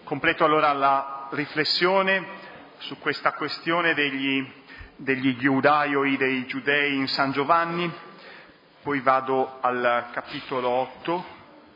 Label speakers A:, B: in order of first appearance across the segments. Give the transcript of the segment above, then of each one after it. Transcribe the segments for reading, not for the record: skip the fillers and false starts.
A: Completo allora la riflessione su questa questione degli iudaioi, dei giudei in San Giovanni, poi vado al capitolo 8.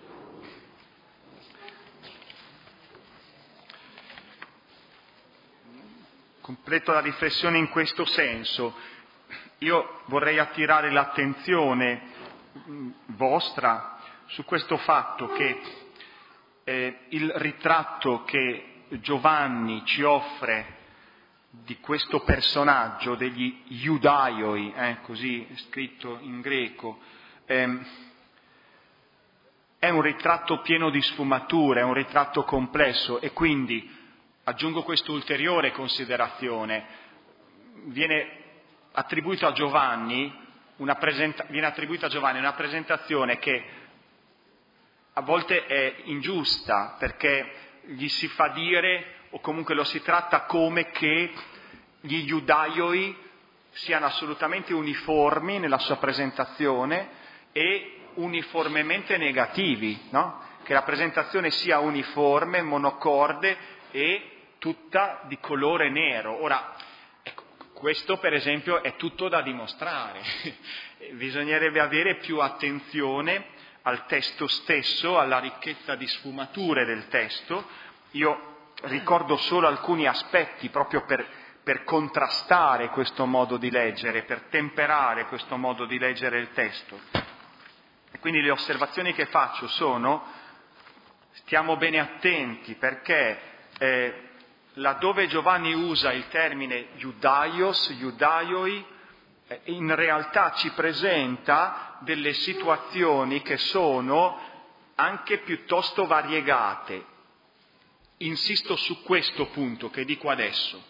A: Completo la riflessione in questo senso. Io vorrei attirare l'attenzione vostra su questo fatto che il ritratto che Giovanni ci offre di questo personaggio, degli iudaioi, così scritto in greco, è un ritratto pieno di sfumature, è un ritratto complesso e quindi, aggiungo questa ulteriore considerazione, viene attribuita a Giovanni una presentazione che a volte è ingiusta, perché gli si fa dire, o comunque lo si tratta come che gli iudaioi siano assolutamente uniformi nella sua presentazione e uniformemente negativi, no? Che la presentazione sia uniforme, monocorde e tutta di colore nero. Ora, ecco, questo per esempio è tutto da dimostrare. Bisognerebbe avere più attenzione al testo stesso, alla ricchezza di sfumature del testo. Io ricordo solo alcuni aspetti proprio per contrastare questo modo di leggere, per temperare questo modo di leggere il testo. E quindi le osservazioni che faccio sono: stiamo bene attenti, perché laddove Giovanni usa il termine iudaios, iudaioi, in realtà ci presenta delle situazioni che sono anche piuttosto variegate. Insisto su questo punto che dico adesso.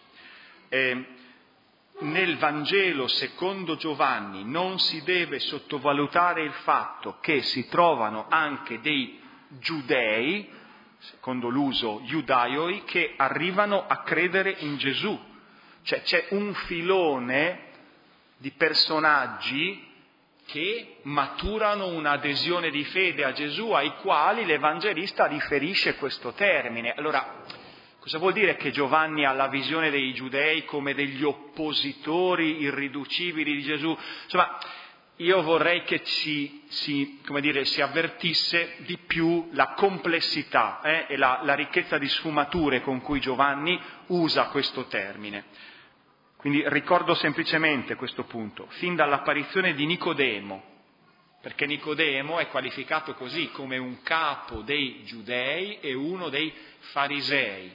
A: Nel Vangelo secondo Giovanni non si deve sottovalutare il fatto che si trovano anche dei giudei, secondo l'uso iudaioi, che arrivano a credere in Gesù. Cioè c'è un filone di personaggi che maturano un'adesione di fede a Gesù, ai quali l'Evangelista riferisce questo termine. Allora, cosa vuol dire che Giovanni ha la visione dei giudei come degli oppositori irriducibili di Gesù? Insomma, io vorrei che si avvertisse di più la complessità e la ricchezza di sfumature con cui Giovanni usa questo termine. Quindi ricordo semplicemente questo punto, fin dall'apparizione di Nicodemo, perché Nicodemo è qualificato così, come un capo dei giudei e uno dei farisei.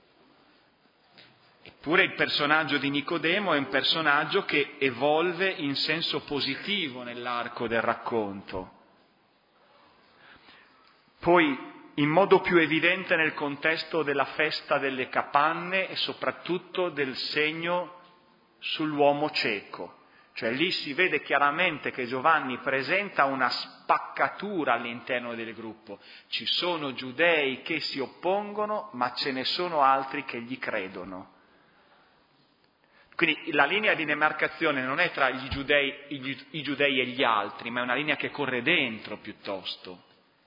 A: Eppure il personaggio di Nicodemo è un personaggio che evolve in senso positivo nell'arco del racconto. Poi, in modo più evidente nel contesto della festa delle capanne e soprattutto del segno sull'uomo cieco. Cioè lì si vede chiaramente che Giovanni presenta una spaccatura all'interno del gruppo. Ci sono giudei che si oppongono, ma ce ne sono altri che gli credono. Quindi la linea di demarcazione non è tra i giudei e gli altri, ma è una linea che corre dentro piuttosto.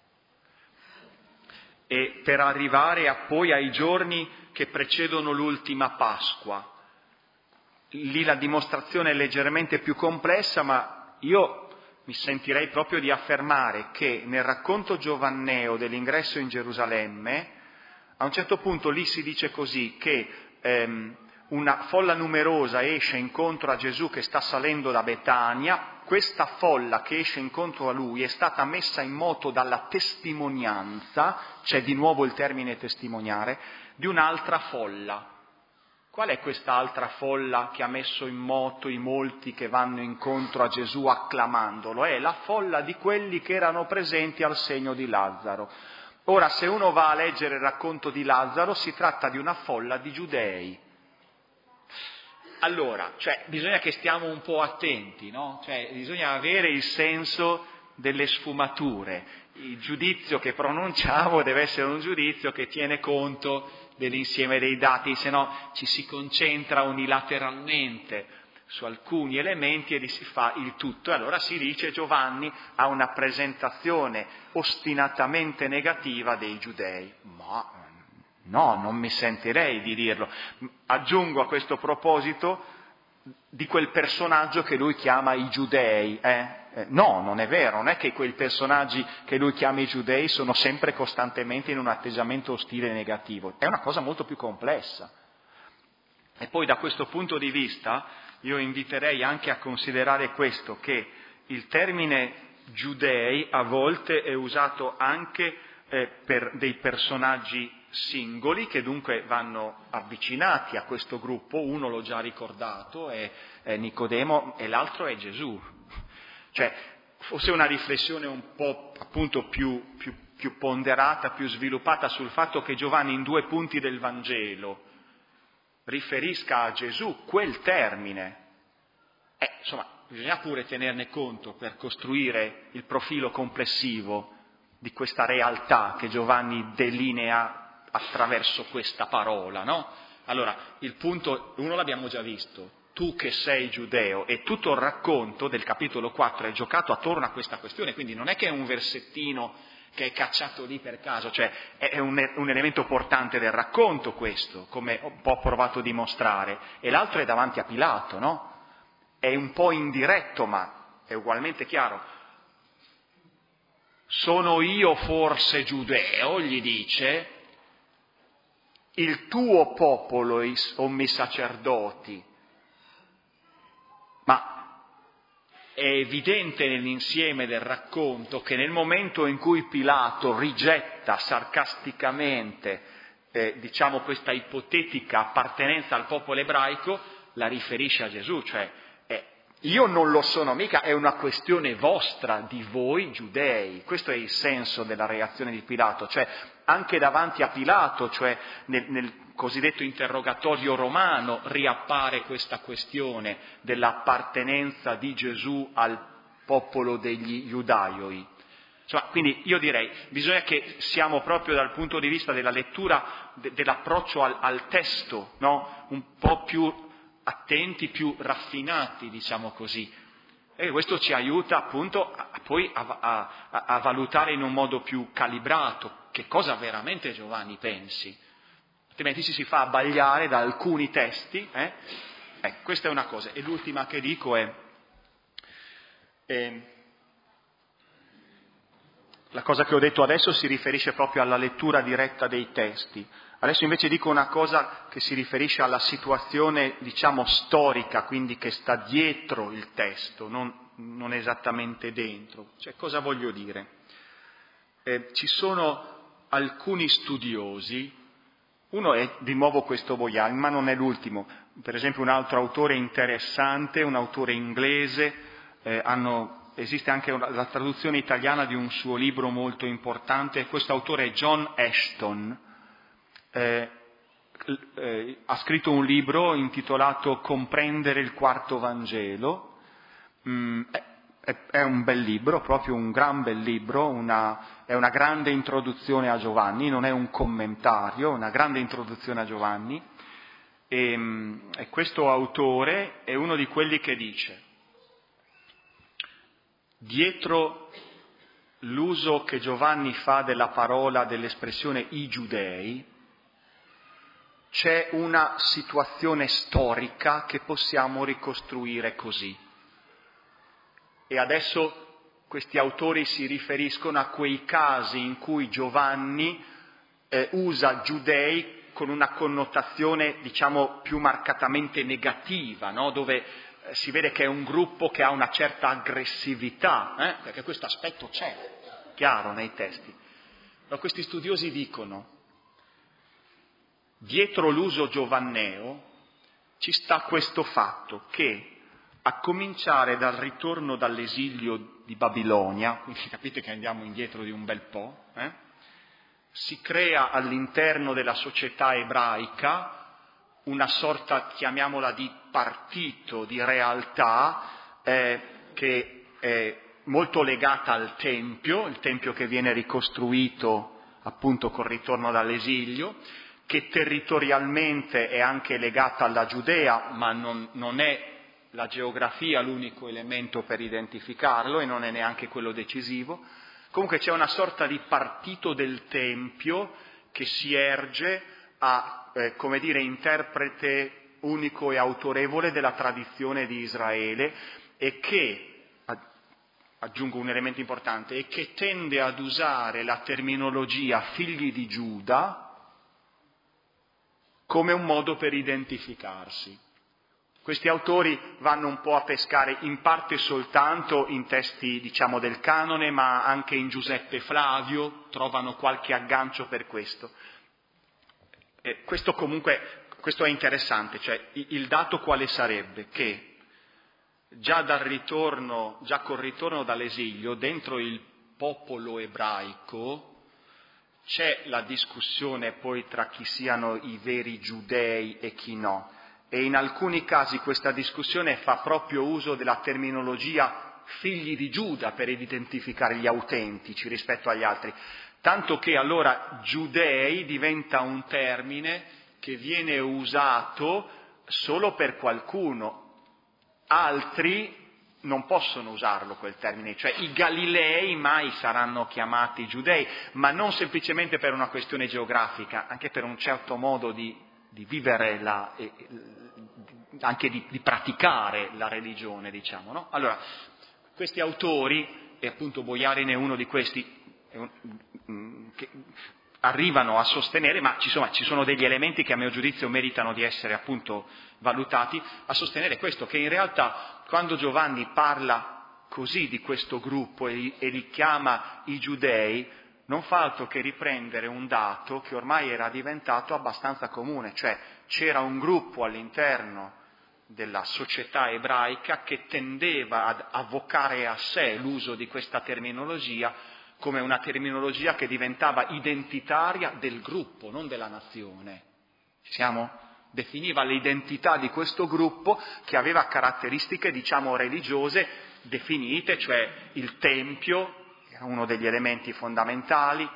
A: E per arrivare poi ai giorni che precedono l'ultima Pasqua. Lì la dimostrazione è leggermente più complessa, ma io mi sentirei proprio di affermare che nel racconto giovanneo dell'ingresso in Gerusalemme, a un certo punto lì si dice così, che una folla numerosa esce incontro a Gesù che sta salendo da Betania. Questa folla che esce incontro a lui è stata messa in moto dalla testimonianza, c'è di nuovo il termine testimoniare, di un'altra folla. Qual è questa altra folla che ha messo in moto i molti che vanno incontro a Gesù acclamandolo? È la folla di quelli che erano presenti al segno di Lazzaro. Ora, se uno va a leggere il racconto di Lazzaro, si tratta di una folla di giudei. Allora, bisogna che stiamo un po' attenti, no? Bisogna avere il senso delle sfumature. Il giudizio che pronunciamo deve essere un giudizio che tiene conto dell'insieme dei dati, se no ci si concentra unilateralmente su alcuni elementi e li si fa il tutto. E allora si dice Giovanni ha una presentazione ostinatamente negativa dei giudei. Ma No, non mi sentirei di dirlo. Aggiungo a questo proposito di quel personaggio che lui chiama i giudei. No, non è vero, non è che quei personaggi che lui chiama i giudei sono sempre costantemente in un atteggiamento ostile e negativo, è una cosa molto più complessa. E poi da questo punto di vista io inviterei anche a considerare questo, che il termine giudei a volte è usato anche per dei personaggi singoli che dunque vanno avvicinati a questo gruppo, uno l'ho già ricordato, è Nicodemo, e l'altro è Gesù. Cioè, forse una riflessione un po' appunto più ponderata, più sviluppata sul fatto che Giovanni in 2 punti del Vangelo riferisca a Gesù quel termine. Insomma, bisogna pure tenerne conto per costruire il profilo complessivo di questa realtà che Giovanni delinea attraverso questa parola, no? Allora, il punto 1 l'abbiamo già visto. Tu che sei giudeo, e tutto il racconto del capitolo 4 è giocato attorno a questa questione, quindi non è che è un versettino che è cacciato lì per caso, cioè è un elemento portante del racconto questo, come ho un po' provato a dimostrare, e l'altro è davanti a Pilato, no? È un po' indiretto, ma è ugualmente chiaro. Sono io forse giudeo, gli dice, il tuo popolo, i sommi sacerdoti. Ma è evidente nell'insieme del racconto che nel momento in cui Pilato rigetta sarcasticamente, questa ipotetica appartenenza al popolo ebraico, la riferisce a Gesù, cioè io non lo sono mica, è una questione vostra, di voi giudei. Questo è il senso della reazione di Pilato, cioè anche davanti a Pilato, cioè nel cosiddetto interrogatorio romano, riappare questa questione dell'appartenenza di Gesù al popolo degli giudaioi. Insomma, quindi io direi, bisogna che siamo proprio dal punto di vista della lettura, dell'approccio al testo, no? Un po' più attenti, più raffinati, diciamo così. E questo ci aiuta appunto poi a valutare in un modo più calibrato che cosa veramente Giovanni pensi. Altrimenti ci si fa abbagliare da alcuni testi. Questa è una cosa. E l'ultima che dico è la cosa che ho detto adesso si riferisce proprio alla lettura diretta dei testi. Adesso invece dico una cosa che si riferisce alla situazione, diciamo, storica, quindi che sta dietro il testo, non esattamente dentro. Cioè, cosa voglio dire? Ci sono alcuni studiosi, uno è di nuovo questo Boyain, ma non è l'ultimo. Per esempio un altro autore interessante, un autore inglese, esiste anche la traduzione italiana di un suo libro molto importante, questo autore è John Ashton. Ha scritto un libro intitolato Comprendere il quarto Vangelo, è un bel libro, proprio un gran bel libro, è una grande introduzione a Giovanni, non è un commentario, è una grande introduzione a Giovanni, e questo autore è uno di quelli che dice: dietro l'uso che Giovanni fa della parola, dell'espressione i giudei, c'è una situazione storica che possiamo ricostruire così. E adesso questi autori si riferiscono a quei casi in cui Giovanni usa giudei con una connotazione, diciamo, più marcatamente negativa, no? Dove si vede che è un gruppo che ha una certa aggressività, perché questo aspetto c'è, chiaro, nei testi. Ma questi studiosi dicono: dietro l'uso giovanneo ci sta questo fatto che, a cominciare dal ritorno dall'esilio di Babilonia, quindi capite che andiamo indietro di un bel po', si crea all'interno della società ebraica una sorta, chiamiamola, di partito, di realtà che è molto legata al Tempio, il Tempio che viene ricostruito appunto col ritorno dall'esilio, che territorialmente è anche legata alla Giudea, ma non è la geografia l'unico elemento per identificarlo e non è neanche quello decisivo. Comunque c'è una sorta di partito del Tempio che si erge interprete unico e autorevole della tradizione di Israele e che, aggiungo un elemento importante, e che tende ad usare la terminologia figli di Giuda come un modo per identificarsi. Questi autori vanno un po' a pescare in parte soltanto in testi, del canone, ma anche in Giuseppe Flavio, trovano qualche aggancio per questo. Questo è interessante, cioè il dato quale sarebbe? Che già col ritorno dall'esilio, dentro il popolo ebraico, c'è la discussione poi tra chi siano i veri giudei e chi no. E in alcuni casi questa discussione fa proprio uso della terminologia figli di Giuda per identificare gli autentici rispetto agli altri. Tanto che allora giudei diventa un termine che viene usato solo per qualcuno. Altri non possono usarlo quel termine, cioè i Galilei mai saranno chiamati giudei, ma non semplicemente per una questione geografica, anche per un certo modo di vivere anche di praticare la religione, no? Allora, questi autori, e appunto Bojarin è uno di questi, che arrivano a sostenere, ma ci sono degli elementi che a mio giudizio meritano di essere appunto valutati, a sostenere questo, che in realtà quando Giovanni parla così di questo gruppo e li chiama i giudei, non fa altro che riprendere un dato che ormai era diventato abbastanza comune, cioè c'era un gruppo all'interno della società ebraica che tendeva ad avvocare a sé l'uso di questa terminologia come una terminologia che diventava identitaria del gruppo, non della nazione. Ci siamo? Definiva l'identità di questo gruppo che aveva caratteristiche, religiose definite, cioè il tempio, era uno degli elementi fondamentali.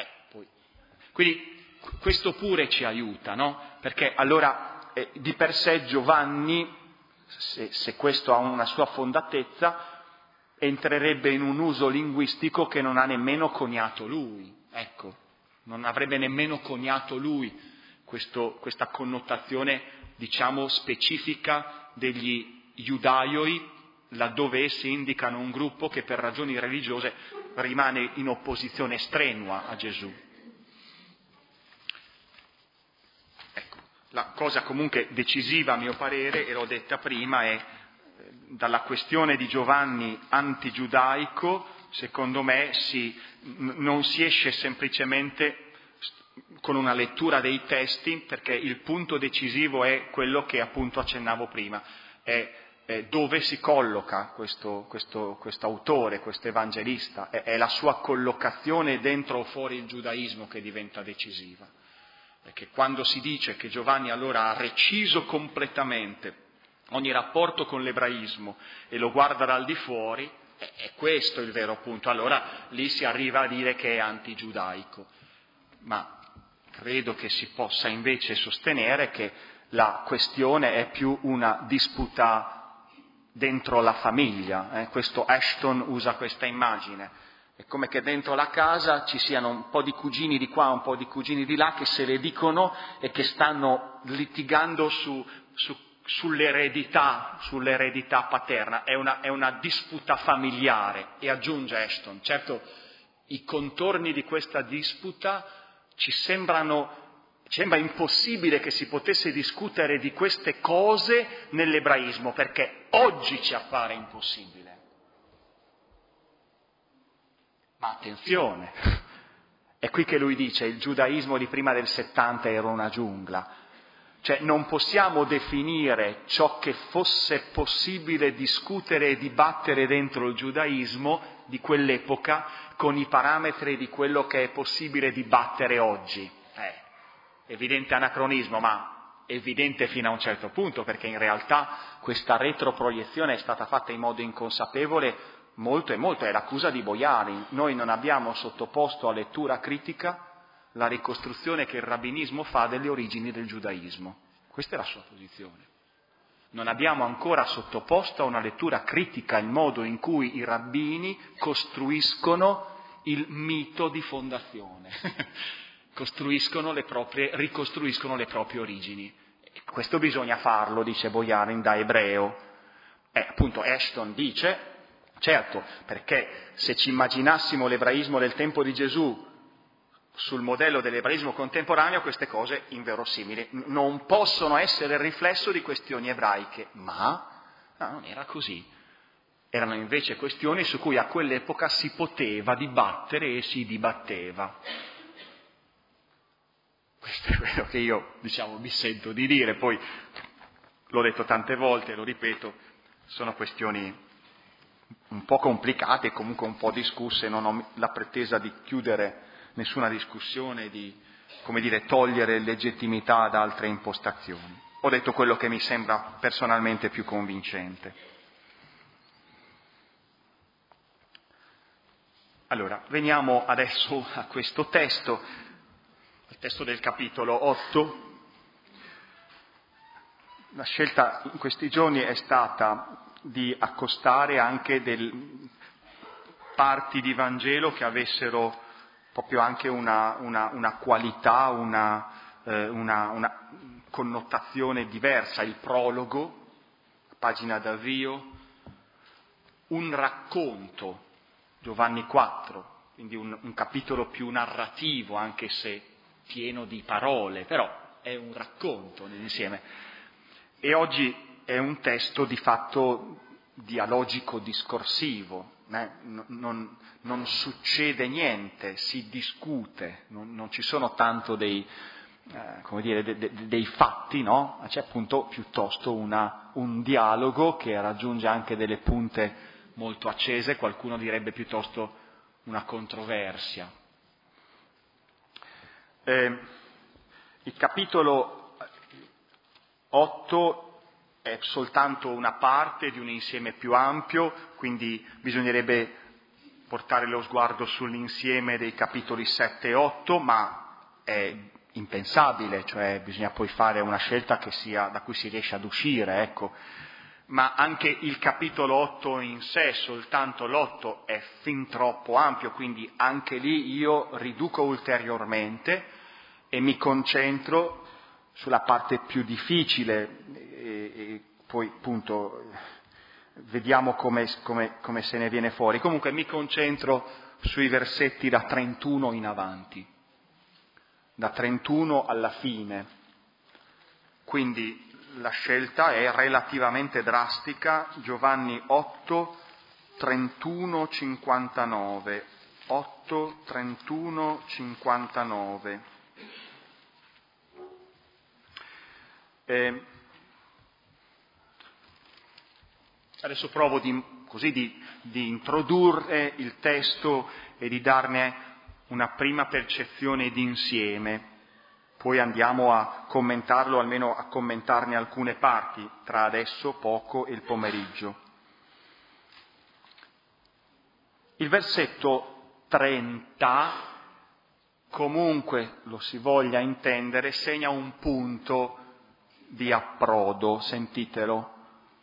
A: Quindi questo pure ci aiuta, no? Perché allora di per sé Giovanni, se questo ha una sua fondatezza, entrerebbe in un uso linguistico che non ha nemmeno coniato lui. Ecco, non avrebbe nemmeno coniato lui questa connotazione, specifica degli iudaioi, laddove essi indicano un gruppo che per ragioni religiose rimane in opposizione strenua a Gesù. Ecco, la cosa comunque decisiva a mio parere, e l'ho detta prima, è dalla questione di Giovanni antigiudaico, secondo me non si esce semplicemente con una lettura dei testi, perché il punto decisivo è quello che appunto accennavo prima, è dove si colloca questo autore, questo evangelista, è la sua collocazione dentro o fuori il giudaismo che diventa decisiva. Perché quando si dice che Giovanni allora ha reciso completamente ogni rapporto con l'ebraismo e lo guarda dal di fuori, è questo il vero punto. Allora lì si arriva a dire che è antigiudaico. Ma credo che si possa invece sostenere che la questione è più una disputa dentro la famiglia. Questo Ashton usa questa immagine. È come che dentro la casa ci siano un po' di cugini di qua, un po' di cugini di là che se le dicono e che stanno litigando sull'eredità paterna. È una disputa familiare. E aggiunge Ashton, certo i contorni di questa disputa ci sembra impossibile che si potesse discutere di queste cose nell'ebraismo, perché oggi ci appare impossibile. Ma attenzione, è qui che lui dice il giudaismo di prima del 70 era una giungla. Cioè non possiamo definire ciò che fosse possibile discutere e dibattere dentro il giudaismo di quell'epoca con i parametri di quello che è possibile dibattere oggi. Evidente anacronismo, ma evidente fino a un certo punto, perché in realtà questa retroproiezione è stata fatta in modo inconsapevole molto, è l'accusa di Bojarin. Noi non abbiamo sottoposto a lettura critica la ricostruzione che il rabbinismo fa delle origini del giudaismo. Questa è la sua posizione. Non abbiamo ancora sottoposto a una lettura critica il modo in cui i rabbini costruiscono il mito di fondazione. ricostruiscono le proprie origini. Questo bisogna farlo, dice Boyarin da ebreo. Appunto Ashton dice, certo, perché se ci immaginassimo l'ebraismo del tempo di Gesù sul modello dell'ebraismo contemporaneo, queste cose inverosimili non possono essere il riflesso di questioni ebraiche, ma non era così. Erano invece questioni su cui a quell'epoca si poteva dibattere e si dibatteva. Questo è quello che io, mi sento di dire, poi l'ho detto tante volte, lo ripeto, sono questioni un po' complicate e comunque un po' discusse, non ho la pretesa di chiudere nessuna discussione, di, togliere legittimità ad altre impostazioni. Ho detto quello che mi sembra personalmente più convincente. Allora, veniamo adesso a questo testo, il testo del capitolo 8. La scelta in questi giorni è stata di accostare anche parti di Vangelo che avessero proprio anche una qualità, una connotazione diversa. Il prologo, pagina d'avvio, un racconto, Giovanni 4, quindi un capitolo più narrativo, anche se pieno di parole, però è un racconto nell'insieme. E oggi è un testo di fatto dialogico-discorsivo, non succede niente, si discute, non ci sono tanto dei fatti, no? C'è appunto piuttosto un dialogo che raggiunge anche delle punte molto accese, qualcuno direbbe piuttosto una controversia. Il capitolo 8 è soltanto una parte di un insieme più ampio, quindi bisognerebbe portare lo sguardo sull'insieme dei capitoli 7 e 8, ma è impensabile, cioè bisogna poi fare una scelta da cui si riesce ad uscire, ecco. Ma anche il capitolo 8 in sé, soltanto l'8, è fin troppo ampio, quindi anche lì io riduco ulteriormente e mi concentro sulla parte più difficile e poi appunto vediamo come se ne viene fuori. Comunque mi concentro sui versetti da 31 in avanti, da 31 alla fine, quindi la scelta è relativamente drastica. Giovanni 8, 31, 59. 8, 31, 59. Adesso provo di introdurre il testo e di darne una prima percezione d'insieme. Poi andiamo a commentarlo, almeno a commentarne alcune parti, tra adesso, poco e il pomeriggio. Il versetto 30, comunque lo si voglia intendere, segna un punto di approdo, sentitelo.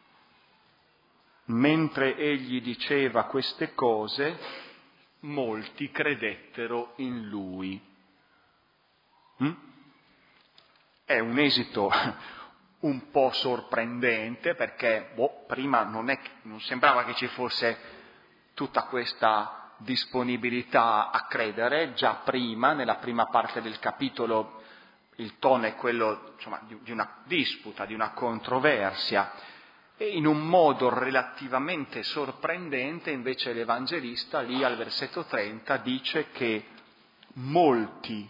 A: Mentre egli diceva queste cose, molti credettero in lui. È un esito un po' sorprendente perché prima non sembrava che ci fosse tutta questa disponibilità a credere. Già prima, nella prima parte del capitolo, il tono è quello di una disputa, di una controversia, e in un modo relativamente sorprendente invece l'Evangelista lì al versetto 30 dice che molti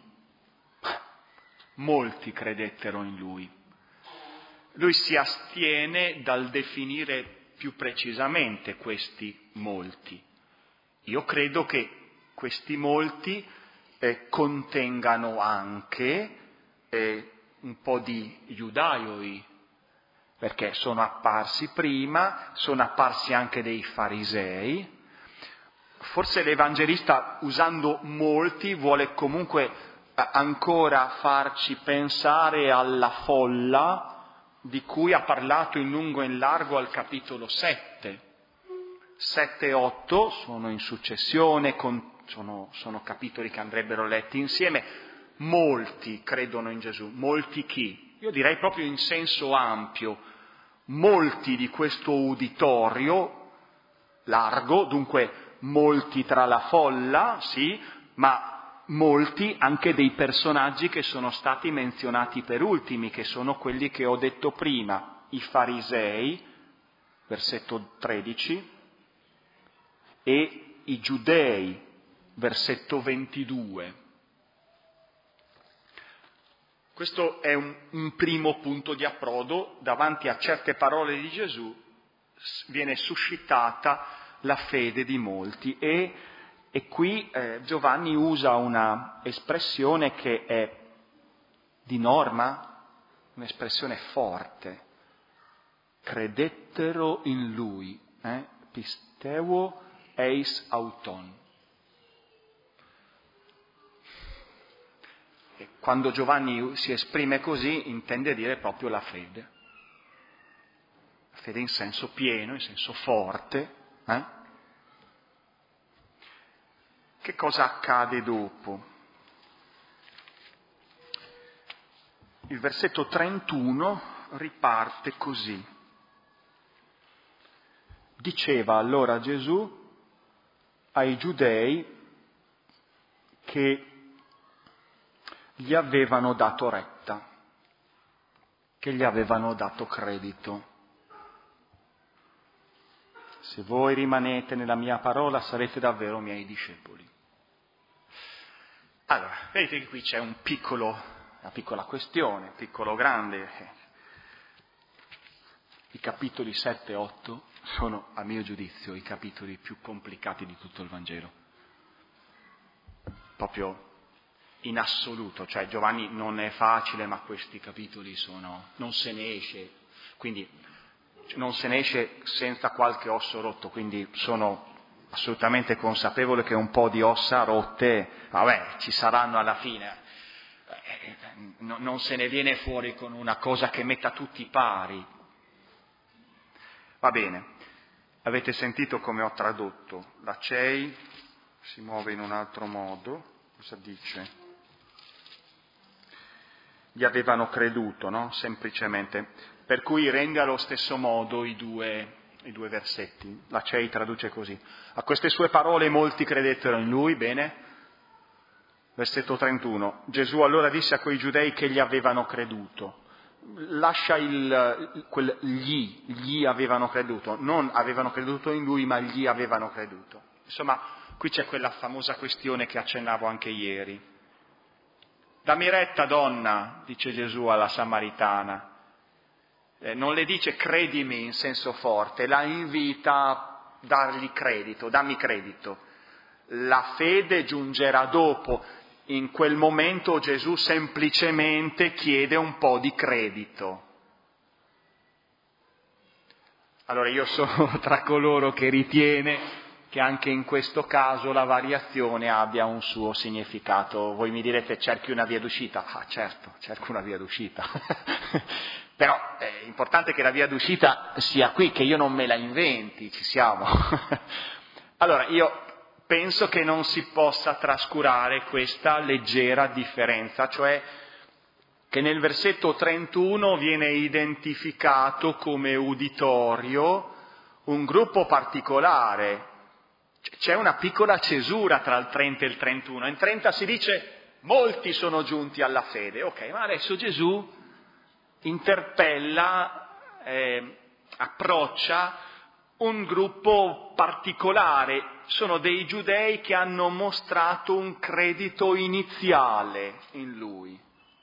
A: credettero in lui. Lui si astiene dal definire più precisamente questi molti. Io credo che questi molti contengano anche un po' di giudaioi, perché sono apparsi prima, sono apparsi anche dei farisei. Forse l'Evangelista, usando molti, vuole comunque ancora farci pensare alla folla di cui ha parlato in lungo e in largo al capitolo 7. 7 e 8 sono in successione, sono capitoli che andrebbero letti insieme. molti credono in Gesù. Molti chi? Io direi proprio in senso ampio. Molti di questo uditorio largo, dunque molti tra la folla, sì, ma molti anche dei personaggi che sono stati menzionati per ultimi, che sono quelli che ho detto prima, i farisei, versetto 13, e i giudei, versetto 22. Questo è un primo punto di approdo. Davanti a certe parole di Gesù viene suscitata la fede di molti e qui Giovanni usa una espressione che è di norma, un'espressione forte. Credettero in lui, pisteuo eis auton. E quando Giovanni si esprime così intende dire proprio la fede. La fede in senso pieno, in senso forte. Che cosa accade dopo? Il versetto 31 riparte così. Diceva allora Gesù ai giudei che gli avevano dato retta, che gli avevano dato credito. Se voi rimanete nella mia parola sarete davvero miei discepoli. Allora, vedete che qui c'è una piccola questione, piccolo grande. I capitoli 7 e 8 sono, a mio giudizio, i capitoli più complicati di tutto il Vangelo. Proprio in assoluto, cioè Giovanni non è facile, ma questi capitoli non se ne esce, quindi non se ne esce senza qualche osso rotto, quindi sono assolutamente consapevole che un po' di ossa rotte, ci saranno alla fine, non se ne viene fuori con una cosa che metta tutti pari. Va bene, avete sentito come ho tradotto, la CEI si muove in un altro modo, cosa dice? Gli avevano creduto, no? Semplicemente. Per cui rende allo stesso modo i due versetti. La CEI traduce così. A queste sue parole molti credettero in lui, bene? Versetto 31. Gesù allora disse a quei giudei che gli avevano creduto. Lascia gli avevano creduto. Non avevano creduto in lui, ma gli avevano creduto. Insomma, qui c'è quella famosa questione che accennavo anche ieri. Dammi retta, donna, dice Gesù alla Samaritana. Non le dice credimi in senso forte, la invita a dargli credito, dammi credito. La fede giungerà dopo. In quel momento Gesù semplicemente chiede un po' di credito. Allora io sono tra coloro che ritiene che anche in questo caso la variazione abbia un suo significato. Voi mi direte cerchi una via d'uscita? Ah certo, cerco una via d'uscita. Però è importante che la via d'uscita sia qui, che io non me la inventi, ci siamo. Allora io penso che non si possa trascurare questa leggera differenza, cioè che nel versetto 31 viene identificato come uditorio un gruppo particolare. C'è una piccola cesura tra il 30 e il 31. In 30 si dice molti sono giunti alla fede. Ok, ma adesso Gesù interpella, approccia un gruppo particolare. Sono dei giudei che hanno mostrato un credito iniziale in lui.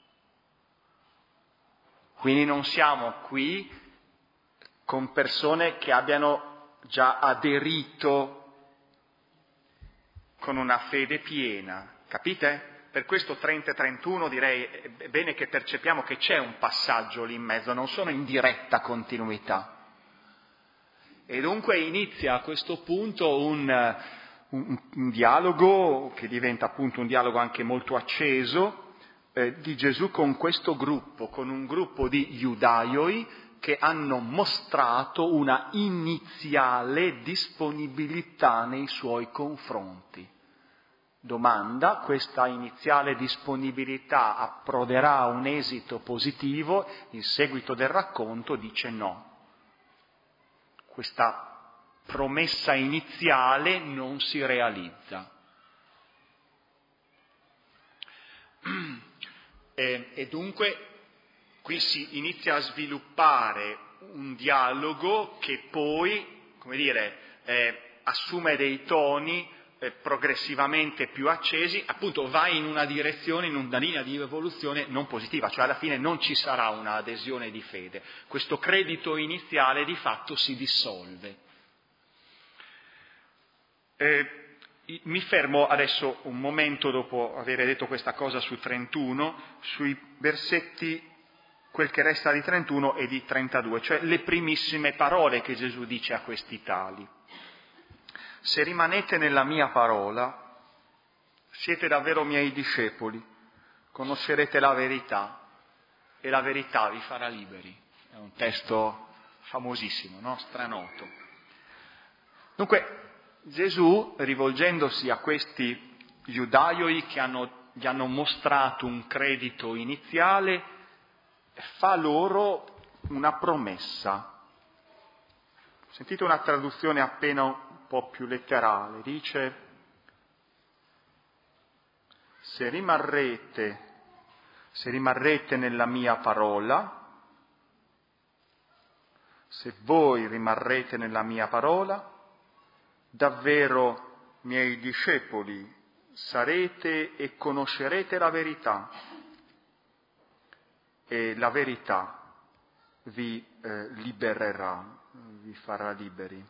A: Quindi non siamo qui con persone che abbiano già aderito con una fede piena, capite? Per questo 30 e 31 direi è bene che percepiamo che c'è un passaggio lì in mezzo, non sono in diretta continuità. E dunque inizia a questo punto un dialogo che diventa appunto un dialogo anche molto acceso di Gesù con questo gruppo, con un gruppo di giudaioi che hanno mostrato una iniziale disponibilità nei suoi confronti. domanda, questa iniziale disponibilità approderà a un esito positivo, il seguito del racconto dice no. Questa promessa iniziale non si realizza. E dunque qui si inizia a sviluppare un dialogo che poi, come dire, assume dei toni progressivamente più accesi, appunto va in una direzione, in una linea di evoluzione non positiva, cioè alla fine non ci sarà una adesione di fede. Questo credito iniziale di fatto si dissolve. Mi fermo adesso un momento dopo aver detto questa cosa su 31, sui versetti, quel che resta di 31 e di 32, cioè le primissime parole che Gesù dice a questi tali. Se rimanete nella mia parola, siete davvero miei discepoli, conoscerete la verità e la verità vi farà liberi. È un testo famosissimo, no? Stranoto. Dunque, Gesù, rivolgendosi a questi giudaioi che gli hanno mostrato un credito iniziale, fa loro una promessa. Sentite una traduzione appena un po' più letterale, dice: se rimarrete nella mia parola, se voi rimarrete nella mia parola, davvero miei discepoli sarete e conoscerete la verità, e la verità vi libererà, vi farà liberi.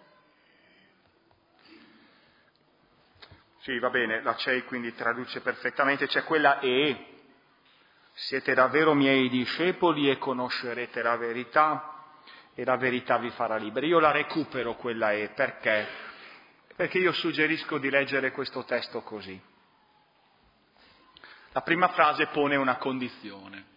A: Sì, va bene, la CEI quindi traduce perfettamente, c'è quella E. Siete davvero miei discepoli e conoscerete la verità e la verità vi farà liberi. Io la recupero quella E, perché? Perché io suggerisco di leggere questo testo così. La prima frase pone una condizione.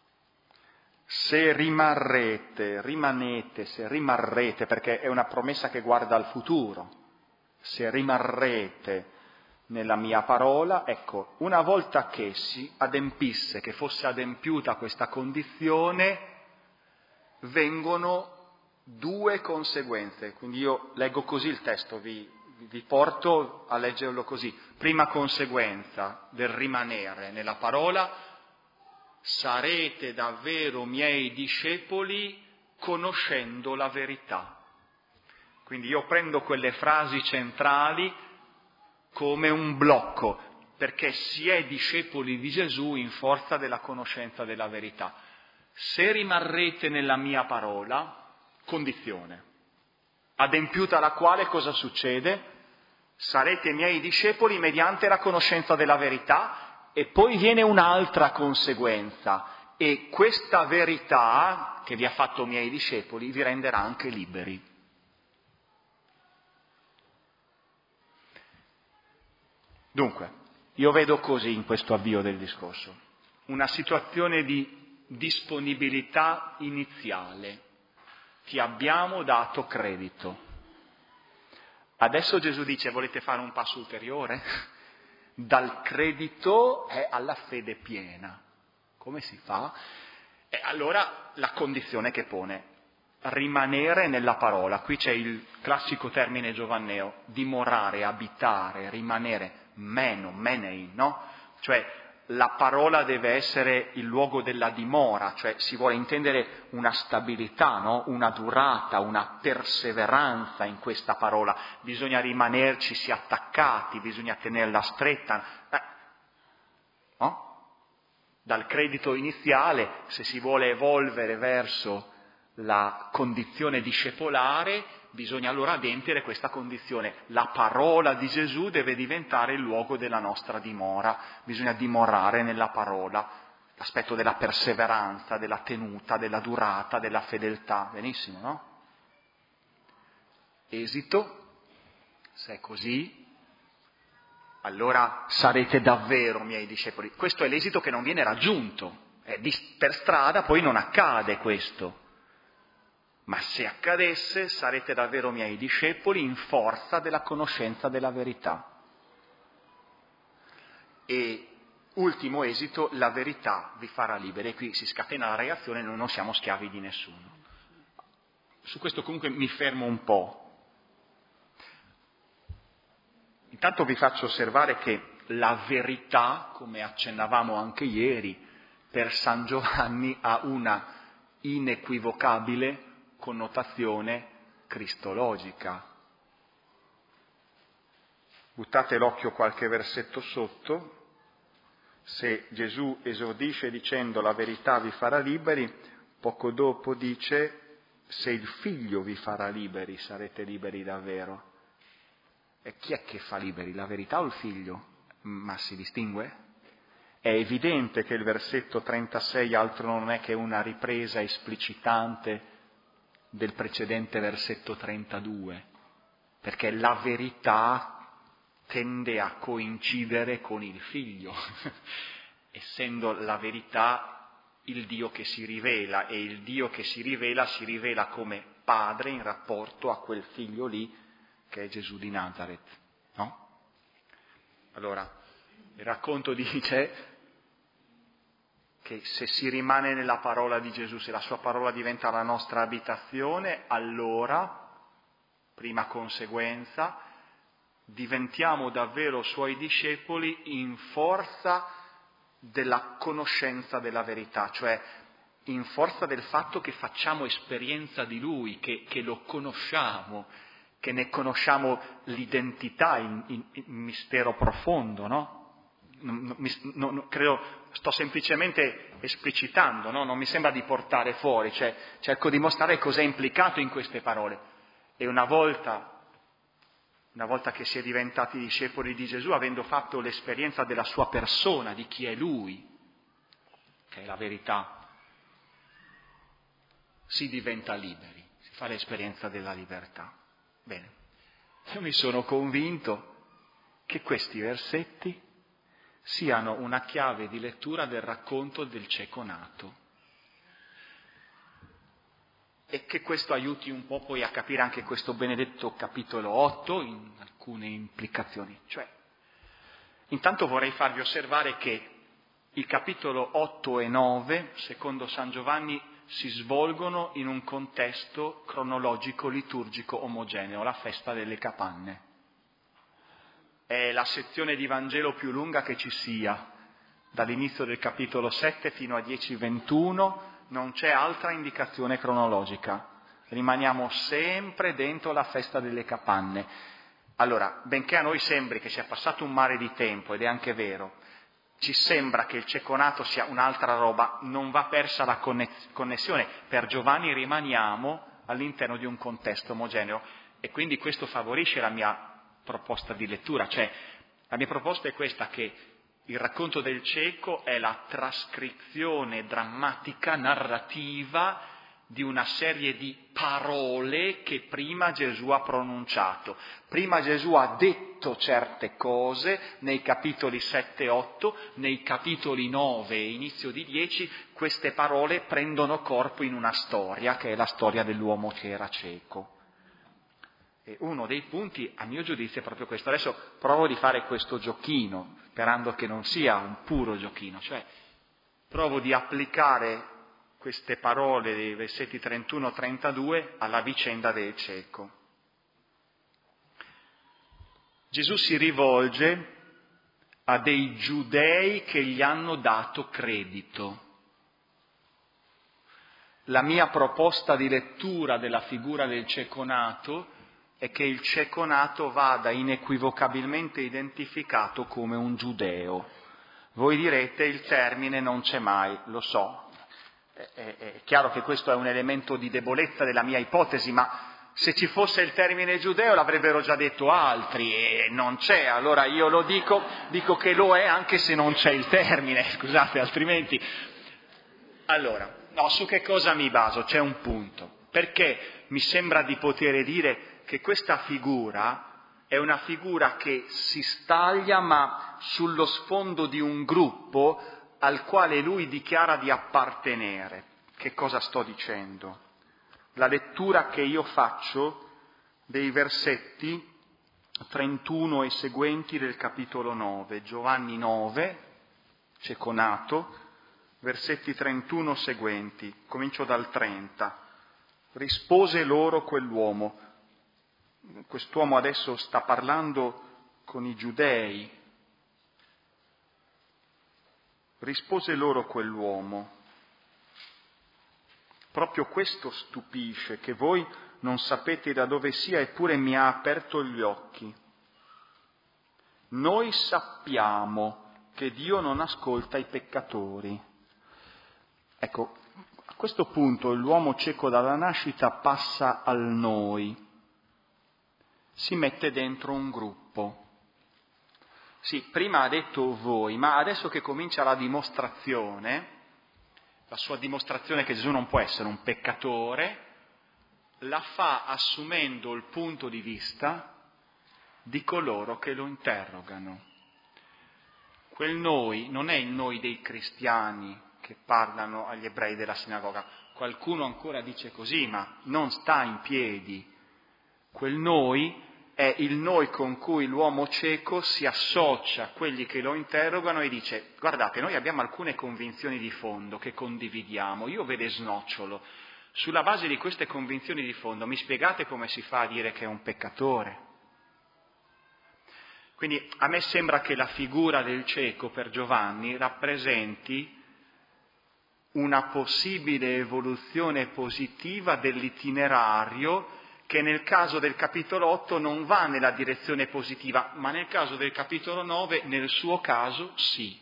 A: Se rimanete, se rimarrete, perché è una promessa che guarda al futuro, se rimarrete nella mia parola, ecco, una volta che si adempisse, che fosse adempiuta questa condizione, vengono due conseguenze. Quindi io leggo così il testo, vi porto a leggerlo così. Prima conseguenza del rimanere nella parola: sarete davvero miei discepoli conoscendo la verità. Quindi io prendo quelle frasi centrali come un blocco, perché si è discepoli di Gesù in forza della conoscenza della verità. Se rimarrete nella mia parola, condizione, adempiuta la quale cosa succede? Sarete miei discepoli mediante la conoscenza della verità, e poi viene un'altra conseguenza, e questa verità che vi ha fatto miei discepoli vi renderà anche liberi. Dunque, io vedo così in questo avvio del discorso, una situazione di disponibilità iniziale. Ti abbiamo dato credito. Adesso Gesù dice: volete fare un passo ulteriore? Dal credito alla fede piena. Come si fa? E allora la condizione che pone: rimanere nella parola. Qui c'è il classico termine giovanneo: dimorare, abitare, rimanere. Menei, no? Cioè la parola deve essere il luogo della dimora, cioè si vuole intendere una stabilità, no? Una durata, una perseveranza in questa parola. Bisogna rimanerci attaccati, bisogna tenerla stretta, no? Dal credito iniziale, se si vuole evolvere verso la condizione discepolare, bisogna allora adempiere questa condizione. La parola di Gesù deve diventare il luogo della nostra dimora, bisogna dimorare nella parola, l'aspetto della perseveranza, della tenuta, della durata, della fedeltà. Benissimo, no? Esito, se è così, allora sarete davvero miei discepoli. Questo è l'esito che non viene raggiunto, per strada poi non accade questo. Ma se accadesse, sarete davvero miei discepoli in forza della conoscenza della verità. e ultimo esito, la verità vi farà liberi. E qui si scatena la reazione, noi non siamo schiavi di nessuno. Su questo comunque mi fermo un po'. Intanto vi faccio osservare che la verità, come accennavamo anche ieri, per San Giovanni ha una inequivocabile connotazione cristologica. Buttate l'occhio qualche versetto sotto. Se Gesù esordisce dicendo la verità vi farà liberi, poco dopo dice se il Figlio vi farà liberi sarete liberi davvero. E chi è che fa liberi, la verità o il Figlio? Ma si distingue? È evidente che il versetto 36 altro non è che una ripresa esplicitante del precedente versetto 32, perché la verità tende a coincidere con il Figlio, essendo la verità il Dio che si rivela, e il Dio che si rivela come padre in rapporto a quel figlio lì che è Gesù di Nazareth, no? Allora, il racconto dice che se si rimane nella parola di Gesù, se la sua parola diventa la nostra abitazione, allora, prima conseguenza, diventiamo davvero suoi discepoli in forza della conoscenza della verità, cioè in forza del fatto che facciamo esperienza di Lui, che lo conosciamo, che ne conosciamo l'identità in mistero profondo, no? Credo, sto semplicemente esplicitando, no? Non mi sembra di portare fuori, cioè cerco di mostrare cosa è implicato in queste parole. E una volta che si è diventati discepoli di Gesù, avendo fatto l'esperienza della sua persona, di chi è Lui, che è la verità, si diventa liberi, si fa l'esperienza della libertà. Bene, io mi sono convinto che questi versetti siano una chiave di lettura del racconto del cieco nato e che questo aiuti un po' poi a capire anche questo benedetto capitolo 8 in alcune implicazioni. Cioè, intanto vorrei farvi osservare che il capitolo 8 e 9, secondo San Giovanni, si svolgono in un contesto cronologico liturgico omogeneo, la festa delle capanne. È la sezione di Vangelo più lunga che ci sia, dall'inizio del capitolo 7 fino a 10-21, non c'è altra indicazione cronologica. Rimaniamo sempre dentro la festa delle capanne. Allora, benché a noi sembri che sia passato un mare di tempo, ed è anche vero, ci sembra che il cieco nato sia un'altra roba, non va persa la connessione. Per Giovanni rimaniamo all'interno di un contesto omogeneo e quindi questo favorisce la mia proposta di lettura. Cioè, la mia proposta è questa, che il racconto del cieco è la trascrizione drammatica, narrativa, di una serie di parole che prima Gesù ha pronunciato. Prima Gesù ha detto certe cose nei capitoli 7 e 8, nei capitoli 9 e inizio di 10 queste parole prendono corpo in una storia che è la storia dell'uomo che era cieco. E uno dei punti, a mio giudizio, è proprio questo. Adesso provo di fare questo giochino, sperando che non sia un puro giochino, cioè provo di applicare queste parole dei versetti 31-32 alla vicenda del cieco. Gesù si rivolge a dei giudei che gli hanno dato credito. La mia proposta di lettura della figura del cieco nato è che il cieco nato vada inequivocabilmente identificato come un giudeo. Voi direte il termine non c'è mai, lo so. È chiaro che questo è un elemento di debolezza della mia ipotesi, ma se ci fosse il termine giudeo l'avrebbero già detto altri e non c'è, allora io lo dico che lo è anche se non c'è il termine, scusate, altrimenti. Allora, no, su che cosa mi baso? C'è un punto, perché mi sembra di poter dire che questa figura è una figura che si staglia ma sullo sfondo di un gruppo al quale lui dichiara di appartenere. Che cosa sto dicendo? La lettura che io faccio dei versetti 31 e seguenti del capitolo 9, Giovanni 9, cieco nato, versetti 31 seguenti, comincio dal 30. Rispose loro quell'uomo. Quest'uomo adesso sta parlando con i giudei. Rispose loro quell'uomo. Proprio questo stupisce, che voi non sapete da dove sia, eppure mi ha aperto gli occhi. Noi sappiamo che Dio non ascolta i peccatori. Ecco, a questo punto l'uomo cieco dalla nascita passa al noi, si mette dentro un gruppo. Sì, prima ha detto voi, ma adesso che comincia la dimostrazione, la sua dimostrazione che Gesù non può essere un peccatore, la fa assumendo il punto di vista di coloro che lo interrogano. Quel noi non è il noi dei cristiani che parlano agli ebrei della sinagoga. Qualcuno ancora dice così, ma non sta in piedi. Quel noi è il noi con cui l'uomo cieco si associa a quelli che lo interrogano e dice: guardate, noi abbiamo alcune convinzioni di fondo che condividiamo, io ve le snocciolo. Sulla base di queste convinzioni di fondo mi spiegate come si fa a dire che è un peccatore? Quindi a me sembra che la figura del cieco per Giovanni rappresenti una possibile evoluzione positiva dell'itinerario che nel caso del capitolo 8 non va nella direzione positiva, ma nel caso del capitolo 9, nel suo caso, sì.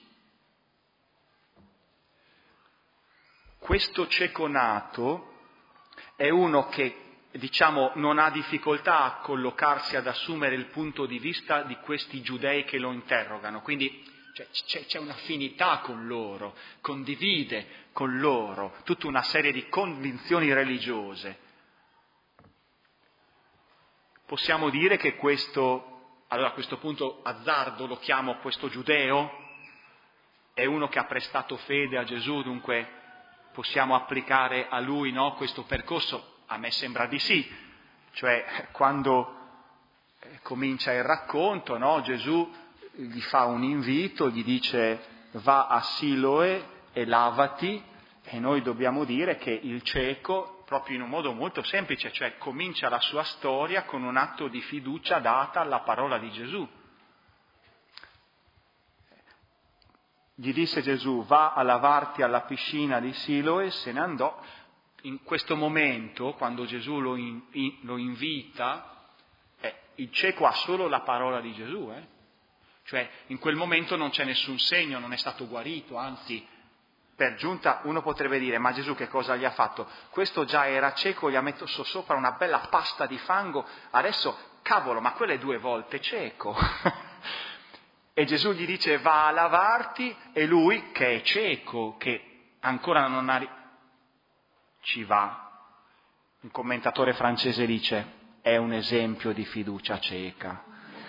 A: Questo cieco nato è uno che, non ha difficoltà a collocarsi, ad assumere il punto di vista di questi giudei che lo interrogano, quindi c'è un'affinità con loro, condivide con loro tutta una serie di convinzioni religiose. Possiamo dire che allora a questo punto azzardo lo chiamo questo giudeo, è uno che ha prestato fede a Gesù, dunque possiamo applicare a lui, no, questo percorso? A me sembra di sì, cioè quando comincia il racconto, no, Gesù gli fa un invito, gli dice va a Siloe e lavati, e noi dobbiamo dire che il cieco, proprio in un modo molto semplice, cioè comincia la sua storia con un atto di fiducia data alla parola di Gesù. Gli disse Gesù: va a lavarti alla piscina di Siloe, se ne andò. In questo momento, quando Gesù lo invita, il cieco ha solo la parola di Gesù, Cioè in quel momento non c'è nessun segno, non è stato guarito, anzi, per giunta uno potrebbe dire: ma Gesù che cosa gli ha fatto? Questo già era cieco, gli ha messo sopra una bella pasta di fango, adesso, cavolo, ma quello è 2 volte cieco. E Gesù gli dice: va a lavarti, e lui, che è cieco, che ancora non ha... ci va. Un commentatore francese dice: è un esempio di fiducia cieca.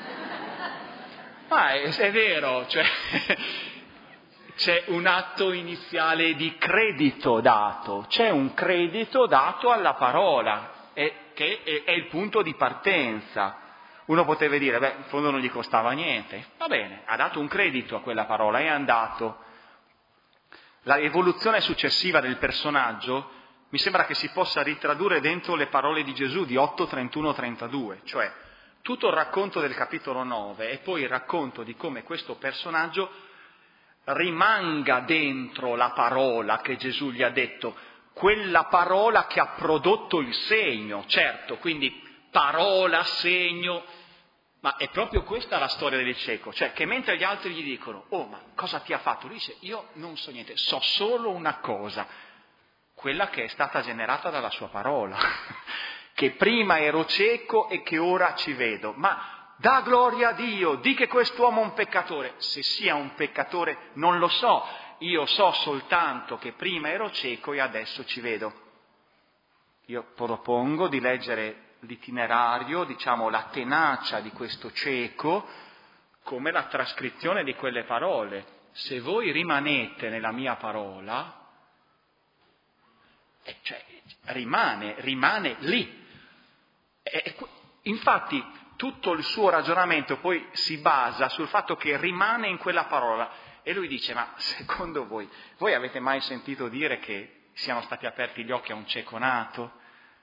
A: Ma è vero, cioè c'è un atto iniziale di credito dato, c'è un credito dato alla parola, che è il punto di partenza. Uno potrebbe dire: in fondo non gli costava niente. Va bene, ha dato un credito a quella parola, è andato. La evoluzione successiva del personaggio mi sembra che si possa ritradurre dentro le parole di Gesù di 8, 31, 32, cioè tutto il racconto del capitolo 9 e poi il racconto di come questo personaggio rimanga dentro la parola che Gesù gli ha detto, quella parola che ha prodotto il segno, certo, quindi parola, segno, ma è proprio questa la storia del cieco, cioè che mentre gli altri gli dicono: oh, ma cosa ti ha fatto? Lui dice: io non so niente, so solo una cosa, quella che è stata generata dalla sua parola, che prima ero cieco e che ora ci vedo, ma dà gloria a Dio, di che quest'uomo è un peccatore. Se sia un peccatore non lo so, io so soltanto che prima ero cieco e adesso ci vedo. Io propongo di leggere l'itinerario, la tenacia di questo cieco, come la trascrizione di quelle parole. Se voi rimanete nella mia parola, rimane lì. Infatti, tutto il suo ragionamento poi si basa sul fatto che rimane in quella parola. E lui dice, ma secondo voi avete mai sentito dire che siano stati aperti gli occhi a un cieco nato?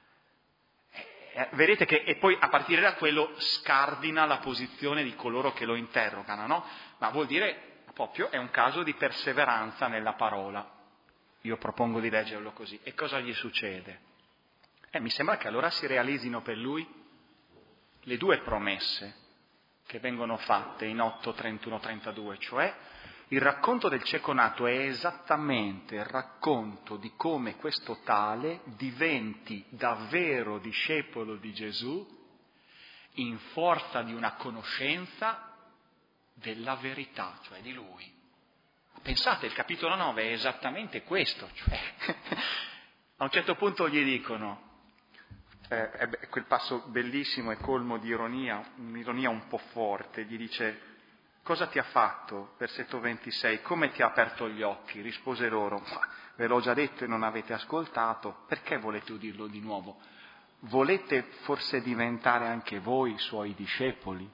A: Vedete che, e poi a partire da quello scardina la posizione di coloro che lo interrogano, no? Ma vuol dire, proprio, è un caso di perseveranza nella parola. Io propongo di leggerlo così. E cosa gli succede? Mi sembra che allora si realizzino per lui le due promesse che vengono fatte in 8, 31, 32, cioè il racconto del cieco nato è esattamente il racconto di come questo tale diventi davvero discepolo di Gesù in forza di una conoscenza della verità, cioè di Lui. Pensate, il capitolo 9 è esattamente questo, cioè a un certo punto gli dicono, quel passo bellissimo e colmo di ironia, un'ironia un po' forte, gli dice, cosa ti ha fatto? Versetto 26, come ti ha aperto gli occhi? Rispose loro, ve l'ho già detto e non avete ascoltato, perché volete udirlo di nuovo? Volete forse diventare anche voi suoi discepoli?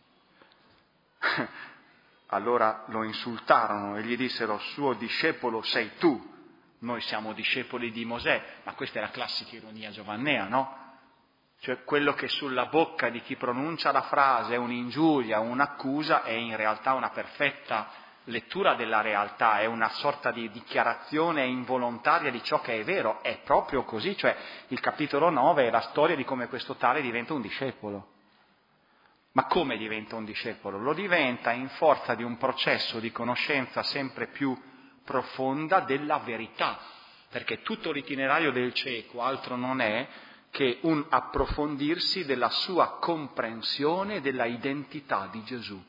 A: Allora lo insultarono e gli dissero, suo discepolo sei tu, noi siamo discepoli di Mosè, ma questa è la classica ironia giovannea, no? Cioè quello che sulla bocca di chi pronuncia la frase è un'ingiuria, un'accusa, è in realtà una perfetta lettura della realtà, è una sorta di dichiarazione involontaria di ciò che è vero, è proprio così, cioè il capitolo 9 è la storia di come questo tale diventa un discepolo. Ma come diventa un discepolo? Lo diventa in forza di un processo di conoscenza sempre più profonda della verità, perché tutto l'itinerario del cieco altro non è che un approfondirsi della sua comprensione della identità di Gesù.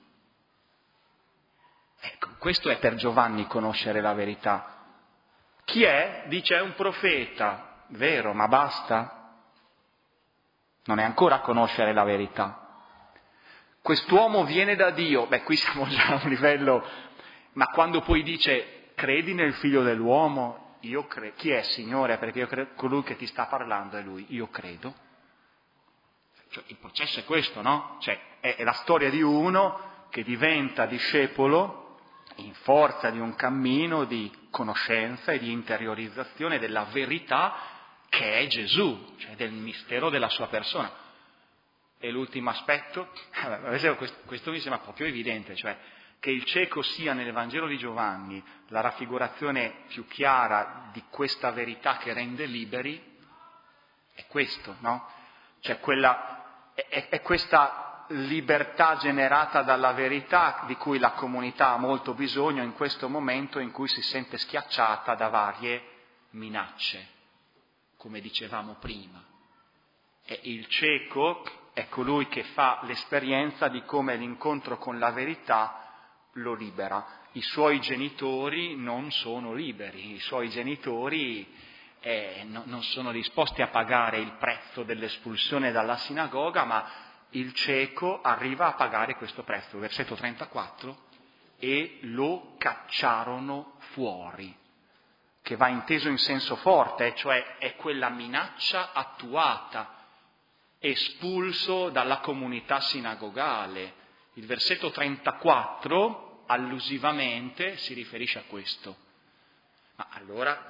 A: Ecco, questo è per Giovanni conoscere la verità. Chi è? Dice è un profeta, vero, ma basta? Non è ancora conoscere la verità. Quest'uomo viene da Dio, qui siamo già a un livello, ma quando poi dice credi nel figlio dell'uomo, io credo, chi è Signore? Perché io credo, colui che ti sta parlando è Lui, io credo. Cioè, il processo è questo, no? Cioè, è la storia di uno che diventa discepolo in forza di un cammino di conoscenza e di interiorizzazione della verità che è Gesù, cioè del mistero della sua persona. E l'ultimo aspetto, questo mi sembra proprio evidente, cioè che il cieco sia nel Vangelo di Giovanni la raffigurazione più chiara di questa verità che rende liberi, è questo, no? Cioè è questa libertà generata dalla verità di cui la comunità ha molto bisogno in questo momento in cui si sente schiacciata da varie minacce, come dicevamo prima. E il cieco è colui che fa l'esperienza di come l'incontro con la verità lo libera. I suoi genitori non sono liberi, i suoi genitori non sono disposti a pagare il prezzo dell'espulsione dalla sinagoga, ma il cieco arriva a pagare questo prezzo. Versetto 34, e lo cacciarono fuori, che va inteso in senso forte, cioè è quella minaccia attuata, espulso dalla comunità sinagogale. Il versetto 34 allusivamente si riferisce a questo. Ma allora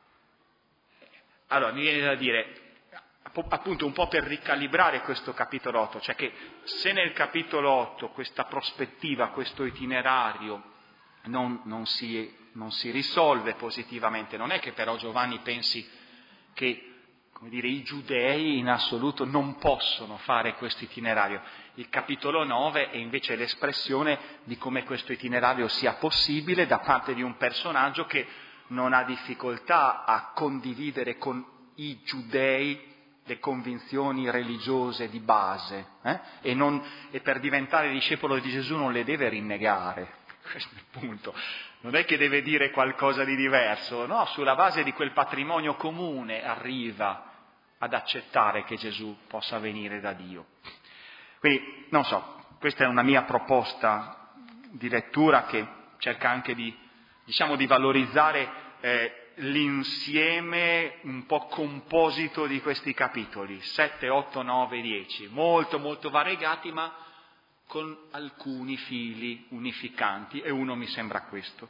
A: mi viene da dire, appunto un po' per ricalibrare questo capitolo 8, cioè che se nel capitolo 8 questa prospettiva, questo itinerario non si risolve positivamente, non è che però Giovanni pensi che i giudei in assoluto non possono fare questo itinerario. Il capitolo 9 è invece l'espressione di come questo itinerario sia possibile da parte di un personaggio che non ha difficoltà a condividere con i giudei le convinzioni religiose di base, e per diventare discepolo di Gesù non le deve rinnegare. Questo è il punto. Non è che deve dire qualcosa di diverso, no, sulla base di quel patrimonio comune arriva ad accettare che Gesù possa venire da Dio. Quindi, non so, questa è una mia proposta di lettura che cerca anche di valorizzare l'insieme un po' composito di questi capitoli, 7, 8, 9, 10, molto molto variegati, ma con alcuni fili unificanti, e uno mi sembra questo.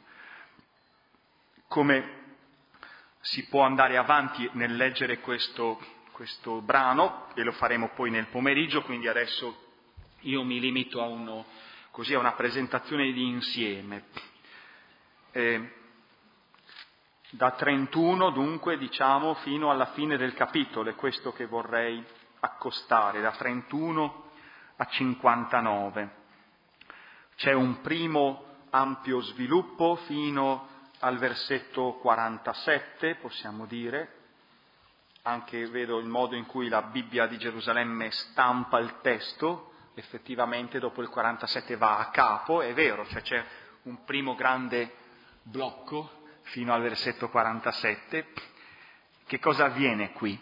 A: Come si può andare avanti nel leggere questo brano, e lo faremo poi nel pomeriggio, quindi adesso io mi limito a una presentazione di insieme. Da 31 dunque, diciamo, fino alla fine del capitolo, è questo che vorrei accostare, da 31 a 59. C'è un primo ampio sviluppo fino al versetto 47, possiamo dire. Anche vedo il modo in cui la Bibbia di Gerusalemme stampa il testo, effettivamente dopo il 47 va a capo, è vero, cioè c'è un primo grande blocco fino al versetto 47. Che cosa avviene qui?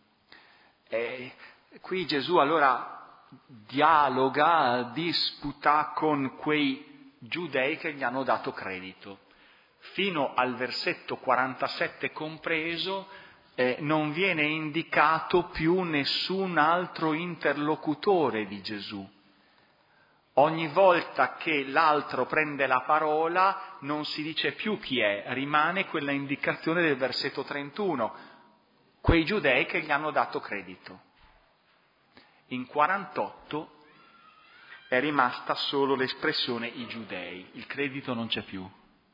A: Qui Gesù allora dialoga, disputa con quei giudei che gli hanno dato credito. Fino al versetto 47 compreso non viene indicato più nessun altro interlocutore di Gesù. Ogni volta che l'altro prende la parola non si dice più chi è, rimane quella indicazione del versetto 31, quei giudei che gli hanno dato credito. In 48 è rimasta solo l'espressione i giudei, il credito non c'è più.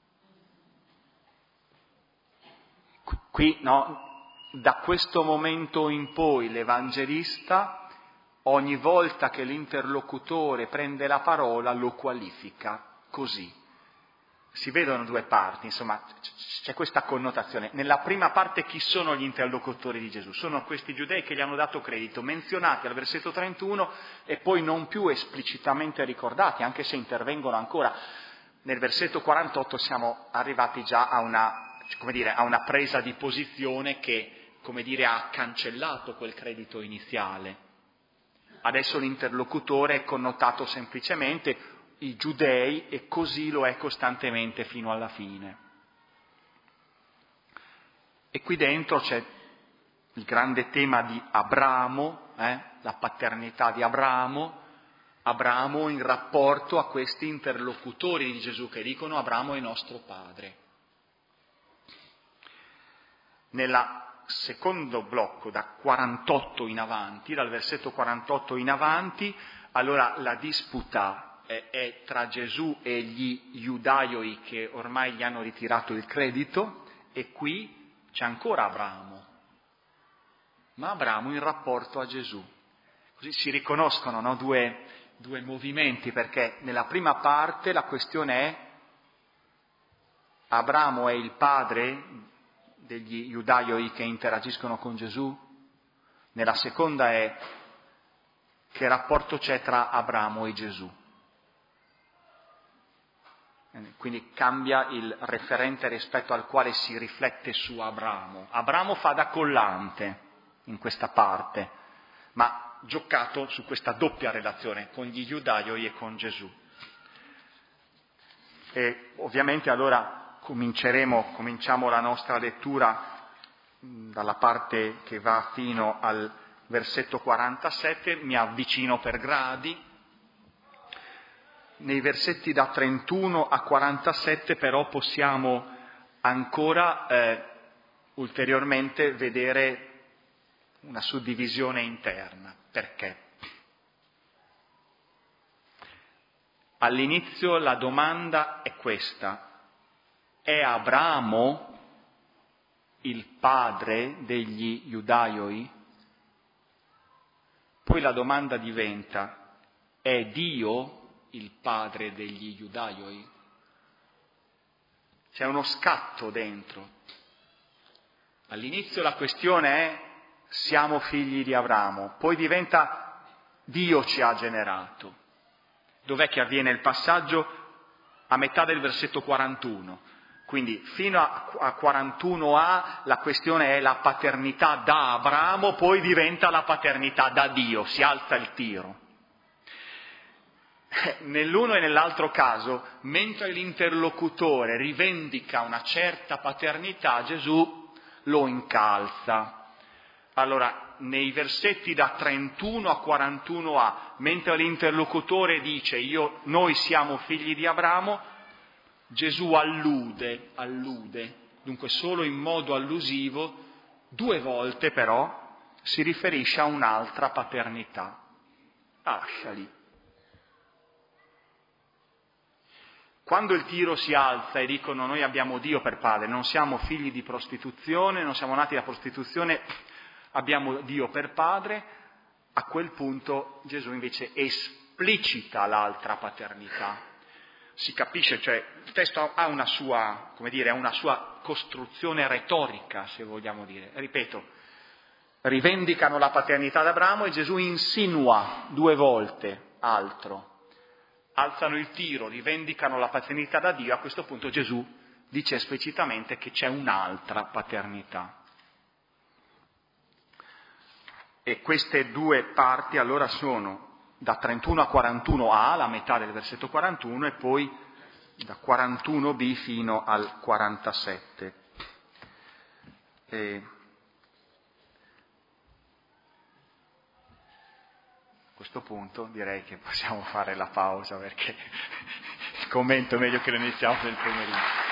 A: Qui, no, da questo momento in poi l'Evangelista, ogni volta che l'interlocutore prende la parola, lo qualifica così. Si vedono due parti, insomma, c'è questa connotazione. Nella prima parte chi sono gli interlocutori di Gesù? Sono questi giudei che gli hanno dato credito, menzionati al versetto 31 e poi non più esplicitamente ricordati, anche se intervengono ancora. Nel versetto 48 siamo arrivati già a una presa di posizione che, ha cancellato quel credito iniziale. Adesso l'interlocutore è connotato semplicemente i giudei e così lo è costantemente fino alla fine. E qui dentro c'è il grande tema di Abramo, la paternità di Abramo in rapporto a questi interlocutori di Gesù che dicono Abramo è nostro padre. Nel secondo blocco, da 48 in avanti, dal versetto 48 in avanti, allora la disputa è tra Gesù e gli giudaioi che ormai gli hanno ritirato il credito, e qui c'è ancora Abramo, ma Abramo in rapporto a Gesù. Così si riconoscono, no, due movimenti, perché nella prima parte la questione è Abramo è il padre degli giudaioi che interagiscono con Gesù, nella seconda è che rapporto c'è tra Abramo e Gesù. Quindi cambia il referente rispetto al quale si riflette su Abramo. Abramo fa da collante in questa parte, ma giocato su questa doppia relazione con gli giudaioi e con Gesù. E ovviamente allora cominciamo la nostra lettura dalla parte che va fino al versetto 47, mi avvicino per gradi. Nei versetti da 31 a 47 però possiamo ancora ulteriormente vedere una suddivisione interna. Perché? All'inizio la domanda è questa: è Abramo il padre degli giudaioi? Poi la domanda diventa: è Dio il padre degli giudaioi? C'è uno scatto dentro. All'inizio la questione è: siamo figli di Abramo, poi diventa: Dio ci ha generato. Dov'è che avviene il passaggio? A metà del versetto 41. Quindi fino a 41a la questione è la paternità da Abramo, poi diventa la paternità da Dio, si alza il tiro. nell'uno e nell'altro caso, mentre l'interlocutore rivendica una certa paternità, Gesù lo incalza. Allora, nei versetti da 31 a 41a, mentre l'interlocutore dice noi siamo figli di Abramo, Gesù allude, dunque solo in modo allusivo, 2 volte però si riferisce a un'altra paternità. Lascia lì. Quando il tiro si alza e dicono noi abbiamo Dio per padre, non siamo figli di prostituzione, non siamo nati da prostituzione, abbiamo Dio per padre, a quel punto Gesù invece esplicita l'altra paternità. Si capisce, cioè il testo ha una sua, ha una sua costruzione retorica, se vogliamo dire. Ripeto, rivendicano la paternità d'Abramo e Gesù insinua 2 volte altro. Alzano il tiro, rivendicano la paternità da Dio, a questo punto Gesù dice esplicitamente che c'è un'altra paternità. E queste 2 parti allora sono da 31 a 41a, la metà del versetto 41, e poi da 41b fino al 47. A questo punto direi che possiamo fare la pausa perché il commento è meglio che lo iniziamo nel pomeriggio.